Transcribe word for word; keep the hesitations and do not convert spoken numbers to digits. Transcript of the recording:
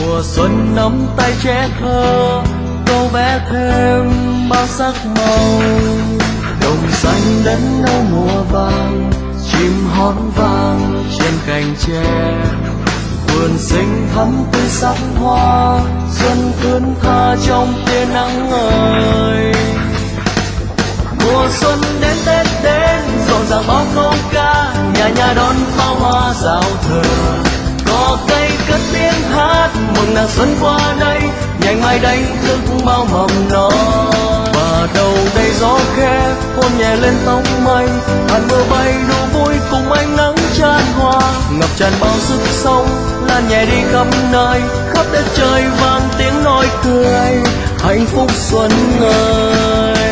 Mùa xuân nắm tay trẻ thơ, tô vẽ thêm bao sắc màu. Đồng xanh đến nâu mùa vàng, chim hót vang trên cành tre. Vườn xinh thắm tươi sắc hoa, xuân thướn tha trong tia nắng ơi. Mùa xuân đến Tết đến, rộn ràng bao câu ca, nhà nhà đón pháo hoa giao thừa. Có cây cất tiếng hát mừng nàng xuân qua đây, nhanh mai đánh thức bao mầm non. Và đầu đây gió khẽ hôn nhẹ lên tóc mây, hạt mưa bay đu vui cùng ánh nắng chan hoa. Ngập tràn bao sức sống lan nhẹ đi khắp nơi, khắp đất trời vang tiếng nói cười hạnh phúc xuân ơi.